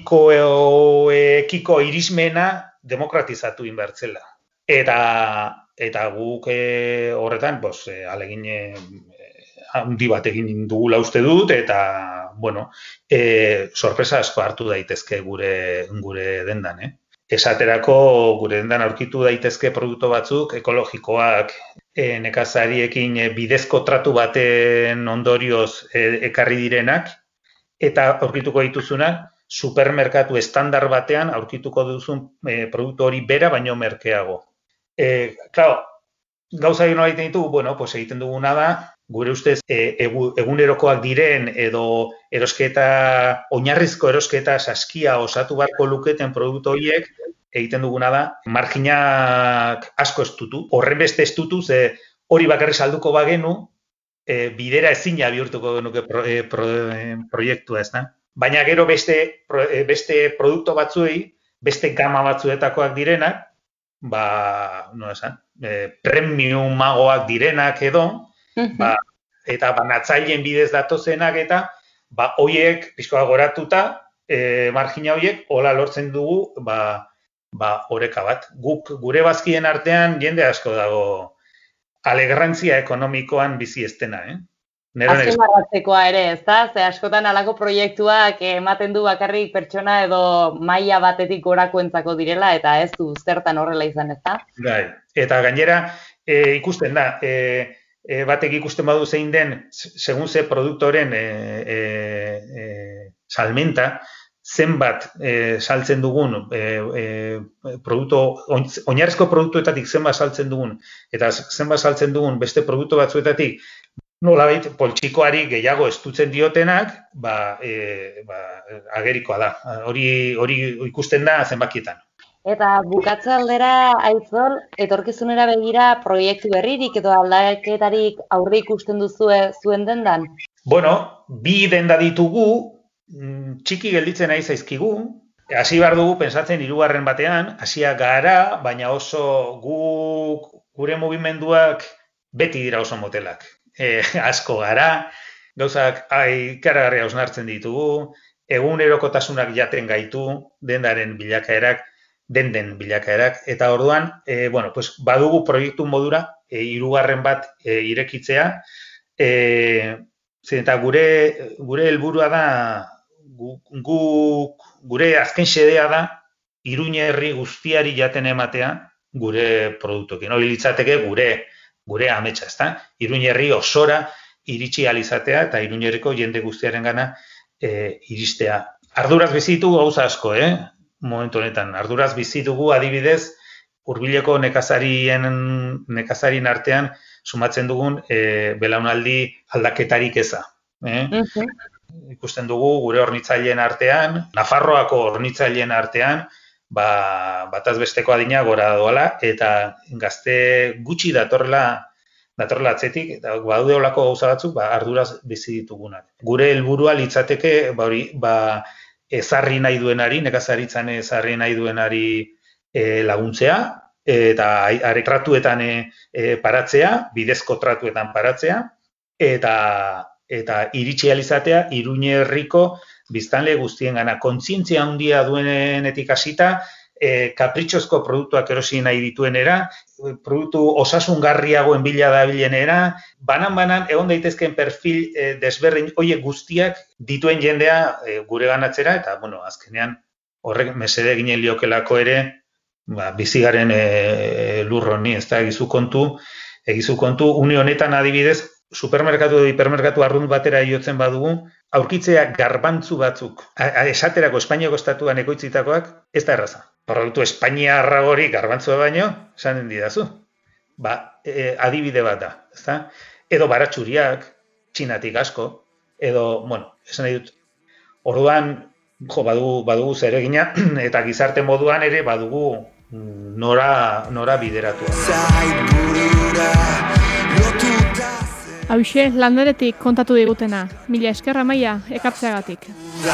ekologikoekiko irismena demokratizatu inbertzela. Eta eta guk e, horretan, pues, e, alegin e, handi bat egin dugula uste dut, eta, bueno, e, sorpresa asko hartu daitezke gure, gure dendan, eh? Esaterako gure dendan aurkitu daitezke produktu batzuk, ekologikoak, e, nekazariekin e, bidezko tratu baten ondorioz e, ekarri direnak, eta aurkituko dituzunak, supermerkatu estandar batean aurkituko duzun e, produktu hori bera baino merkeago. E, claro, gauza egin egiten ditugu, bueno, pues egiten duguna da, gure ustez e, egunerokoak diren edo erosketa, oinarrizko erosketa saskia osatu beharko luketen produktu horiek, egiten duguna da, marginak asko estutu, horren beste estutu, ze hori bakarri salduko bagenu, e, bidera ezina bihurtuko genuke pro, e, pro, e, proiektua, ez da? Baina gero beste, pro, e, beste produktu batzuei, beste gama batzuetakoak direnak, ba, no esan, e, premiumagoak direnak edo, ba, eta banatzaileen bidez datozenak eta ba, hoiek pizkoa goratuta, e, margina hoiek, hola lortzen dugu, ba, ba, oreka bat. Guk gure bazkien artean jende asko dago alegrantzia ekonomikoan bizi estena, eh? Azpimarratzekoa ere, ez da? Ze askotan alako proiektuak ematen du bakarrik pertsona edo maila batetik gorakoentzako direla, eta ez du zertan horrela izan, ez da? Bai, eta gainera e, ikusten da, e, e, batek ikusten badu zein den, segun ze produktoren e, e, e, salmenta, zenbat e, saltzen dugun, e, e, produktu, oinarrizko produktuetatik zenbat saltzen dugun, eta zenbat saltzen dugun beste produktu batzuetatik, nolabait, poltsikoari gehiago estutzen diotenak, ba, e, ba, agerikoa da. Hori, hori ikusten da zenbakietan. Eta bukatze aldera, Aitzol, etorkizunera begira proiektu berririk edo aldaketarik aurre ikusten duzue zuen dendan? Bueno, bi denda ditugu, txiki gelditzen ari zaizkigu, hasi behar dugu pensatzen hirugarren batean, hasia gara, baina oso guk, gure mugimenduak beti dira oso motelak. E, asko gara, gauzak ikaragarri hausnartzen ditugu, egunerokotasunak jaten gaitu, dendaren bilakaerak, den-den bilakaerak, eta orduan, e, bueno, pues, badugu proiektu modura, e, hirugarren bat e, irekitzea, e, eta gure, gure helburua da, gu, gu, gure azken xedea da, Iruña herri guztiari jaten ematea gure produktuekin. Hori litzateke gure gure ametsa, ezta? Iruña herri osora iritsi alizatea eta Iruña herriko jende guztiaren gana e, iristea. Arduraz bizitu gauza asko, eh? Momentu honetan, arduraz bizitugu adibidez, hurbileko nekazarien nekazarien artean sumatzen dugun e, belaunaldi aldaketarik eza. Eh? Uh-huh. Ikusten dugu gure hornitzaileen artean, Nafarroako hornitzaileen artean, ba, bataz besteko adina gora doala, eta gazte gutxi datorrela, datorrela atzetik, eta badaude olako gauza batzuk, ba, arduraz bizi ditugunak. Gure helburua litzateke, ba, hori, ba, ezarri nahi duenari, nekazaritzan ezarri nahi duenari e, laguntzea, eta arekratuetan e, e, paratzea, bidezko tratuetan paratzea, eta, eta iritsi alizatea, Iruña herriko biztanle guztien gana, kontzientzia handia duenetik hasita, e, kapritxozko produktuak erosi nahi dituenera, produktu osasungarriagoen bila dabilenera, banan-banan egon daitezkeen perfil e, desberdin horiek guztiak dituen jendea e, gure ganatzera, eta, bueno, azkenean horrek mesede ginen liokelako ere, ba, bizigaren e, lurroni, ez da, egizu kontu, egizu kontu, une honetan adibidez, supermerkatu edo hipermerkatu arrunt batera jotzen badugu, aurkitzea garbantzu batzuk, a, esaterako Espainiako estatuan ekoitzitakoak, ez da erraza. Produktu Espainiarra hori garbantzua baino, esanen didazu. Ba, e, adibide bat da, ezta? Edo baratxuriak, txinatik asko, edo, bueno, esan nahi dut, orduan, jo, badugu, badugu zeregina, eta gizarte moduan ere badugu nora, nora bideratua. Hauxe, landaretik kontatu digutena. Mila esker Amaia, ekartzeagatik.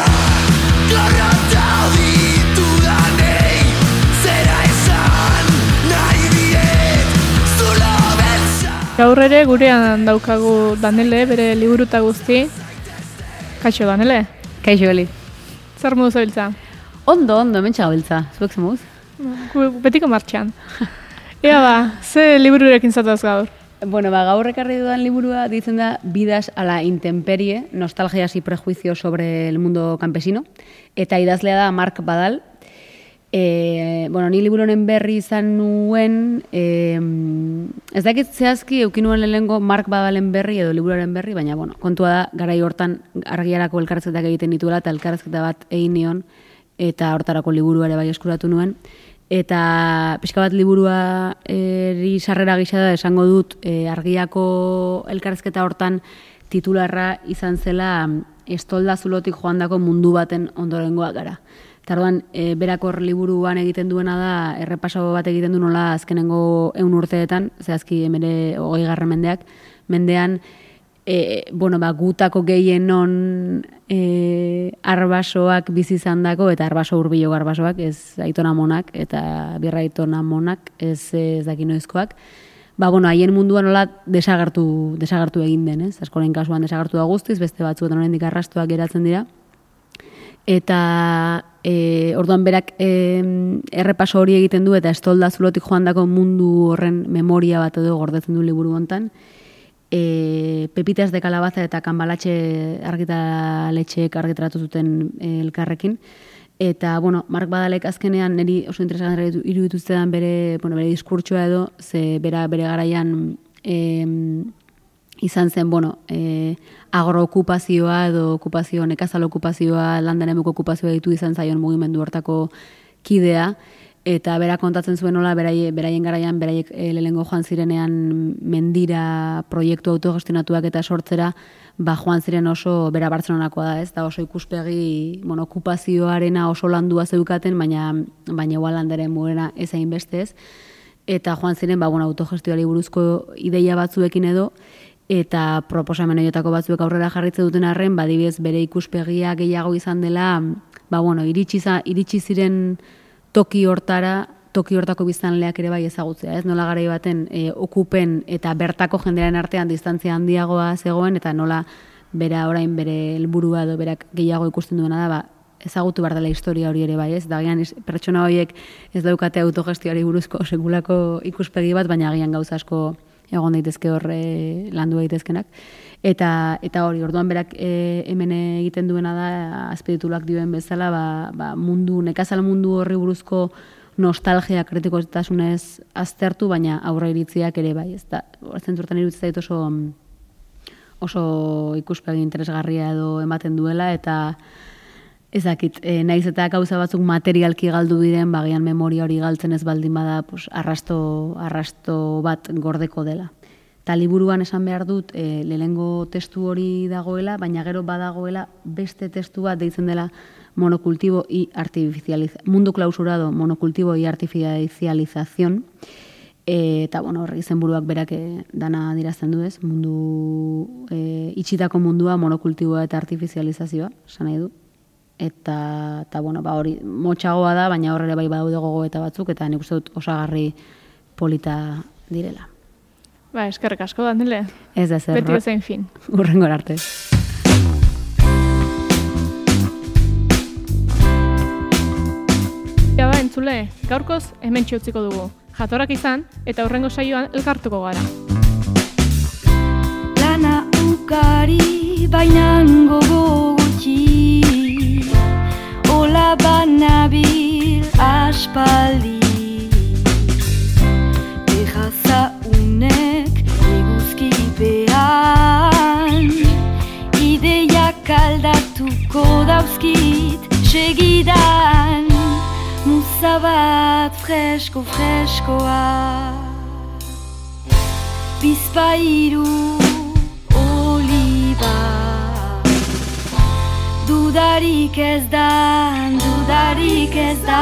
Gaur ere gurean daukagu Danele, bere liburuta guzti. Kaixo, Danele? Kaixo, Eli. Zer modu zabiltza? Ondo, ondo, mentxa gabiltza. Zuek zemuz? Betiko martxan. Ea ba, ze libururekin zatoz gaur? Bueno, ba, gaur ekarri dudan liburua ditzen da Vidas a la intemperie, nostalgias y prejuicios sobre el mundo campesino, eta idazlea da Mark Badal. E, bueno, ni liburu honen berri izan nuen, e, ez dakit zehazki eukin nuen lehengo Mark Badalen berri edo liburuaren berri, baina bueno, kontua da, garai hortan argiarako elkarrezketak egiten dituela, eta elkarrezketa bat egin nion, eta hortarako liburu ere bai eskuratu nuen. Eta pixka bat liburua eri sarrera gisa da esango dut e, argiako elkarrezketa hortan titularra izan zela estolda zulotik joandako mundu baten ondorengoak gara. Eta orduan, e, berakor liburuan egiten duena da errepaso bat egiten du nola azkenengo ehun urteetan, zehazki emere hogei garren mendeak, mendean E, bueno, ba, gutako gehienon e, arbasoak bizi izan dako, eta arbaso hurbileko arbasoak, ez aitona monak, eta birra aitona monak, ez, ez daki noizkoak. Ba, bueno, haien munduan nola desagertu, desagertu egin den, ez? Askoren kasuan desagertu da guztiz, beste batzuetan oraindik arrastoak geratzen dira. Eta e, orduan berak e, errepaso hori egiten du, eta estolda zulotik joandako mundu horren memoria bat edo gordetzen du liburu hontan. E, Pepitas de Calabaza eta Kanbalatxe argitaletxeek argitaratu zuten e, elkarrekin. Eta, bueno, Mark Badalek azkenean niri oso interesgarria iruditu zitzaidan bere, bueno, bere diskurtsoa edo, ze bera bere garaian e, izan zen, bueno, e, agrookupazioa edo okupazio, nekazal okupazioa, landaremuko okupazioa ditu izan zaion mugimendu hortako kidea. Eta bera kontatzen zuen nola, beraie, beraien garaian, beraiek e, lehengo joan zirenean mendira proiektu autogestionatuak eta sortzera, ba joan ziren oso bera Bartzelonakoa da, ez? Da oso ikuspegi, bueno, okupazioarena oso landua zeukaten, baina baina igual landaren mugera ez hainbeste ez. Eta joan ziren, ba, bueno, autogestioari buruzko ideia batzuekin edo, eta proposamen horietako batzuek aurrera jarritze duten arren, ba, adibidez bere ikuspegia gehiago izan dela, ba, bueno, iritsi, iritsi ziren toki hortara, toki hortako biztanleak ere bai ezagutzea, ez? Nola garai baten e, okupen eta bertako jendearen artean distantzia handiagoa zegoen, eta nola bera orain bere helburua edo berak gehiago ikusten duena da, ba, ezagutu behar dela historia hori ere bai, ez? Da, agian pertsona horiek ez daukate autogestioari buruzko sekulako ikuspegi bat, baina agian gauza asko egon daitezke hor e, landu daitezkenak. Eta, eta hori, orduan berak e, hemen egiten duena da, azpitituluak dioen bezala, ba, ba, mundu, nekazal mundu horri buruzko nostalgia kritikotasunez aztertu, baina aurre iritziak ere bai. Ez da, zentzurtan iruditzen zait oso, oso ikuspegi interesgarria edo ematen duela, eta ez dakit, e, naiz eta gauza batzuk materialki galdu diren, bagian memoria hori galtzen ez baldin bada, pues, arrasto, arrasto bat gordeko dela. Eta liburuan esan behar dut, e, lehengo testu hori dagoela, baina gero badagoela beste testu bat deitzen dela monocultivo y artificialización, mundo clausurado, monocultivo y artificialización. E, eta, bueno, horri izenburuak berak e, dana dirazten du ez, mundu, e, itxitako mundua, monokultiboa eta artifizializazioa, esan nahi du. Eta, eta bueno, ba, hori motxagoa da, baina horre bai badaude gogo eta batzuk, eta nik uste dut osagarri polita direla. Ba, eskerrik asko, Danele. Ez da zer. Beti bezain fin. Urrengor arte. Ja ba, entzule, gaurkoz hemen txutziko dugu. Jatorak izan, eta urrengo saioan elkartuko gara. Lana ukari bainan gogo gutxi, ola banabil aspaldi, behaza unek eguzkipean, ideiak aldatuko dauzkit segidan, musa bat fresko freskoa, bizpairu oliba, dudarik ez da, dudarik ez da,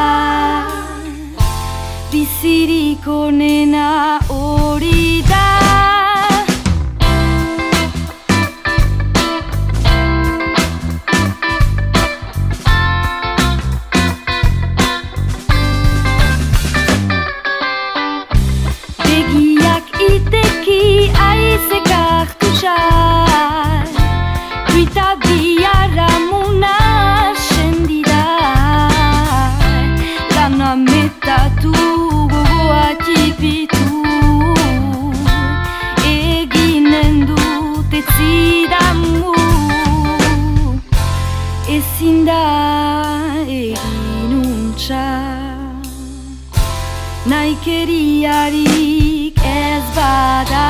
bizirik onena hori da. Begiak iteki aizek hartu xar, duita biara muna sendida, lana metatu gogoa tipit. egin untxa, naikeriarik ez bada,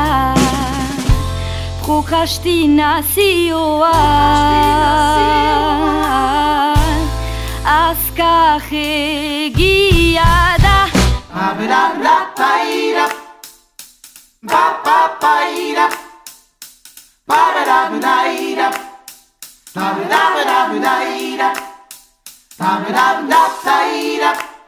prokrastinazioa, azkar egia da. Ba-ba-da-ba-da-ba-da, ba-ba-ba-da, ba-ba-da-ba-da, ba-ba-da-ba-da, ba-ba-da-ba-da,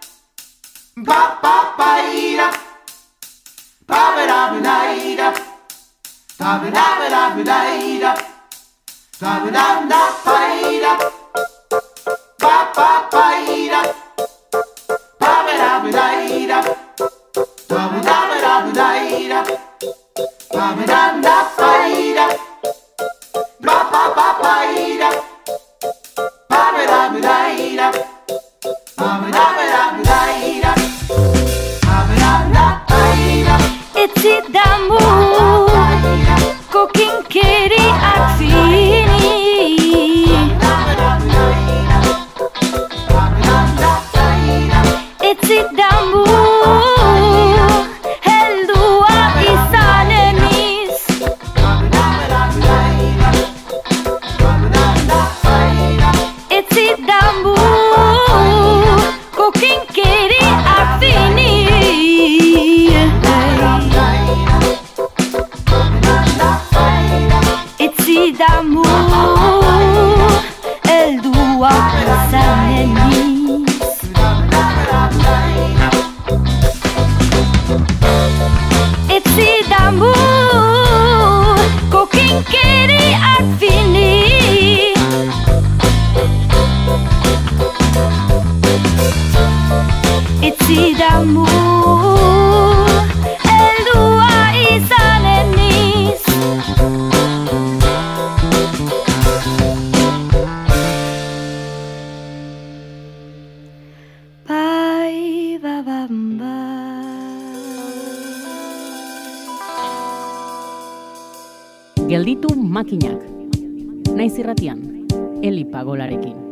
ba-ba-ba-da, ba-ba-da-ba-da, ba-ba-da-ba-da, ba-ba-da-ba-da, ba-ba-ba-da, ba-ba-da-ba-da, ba-ba-da-ba-da, ba-ba-da-ba-da, ba-ba-ba-da, ba-ba-da-ba-da, ba-ba-da-ba-da, ba-ba-da-ba-da. Etzidamu kokinkeriak fini, etzidamu heldua izaneniz, etzidamu kokinkeriak fini. Etzidamu heldua izaneniz, etzidamu kokinkeriak fini, etzidamu heldua izaneniz. Bai, ba, ba, ba. Gelditu makinak. Naiz irratian, Eli Pagolarekin.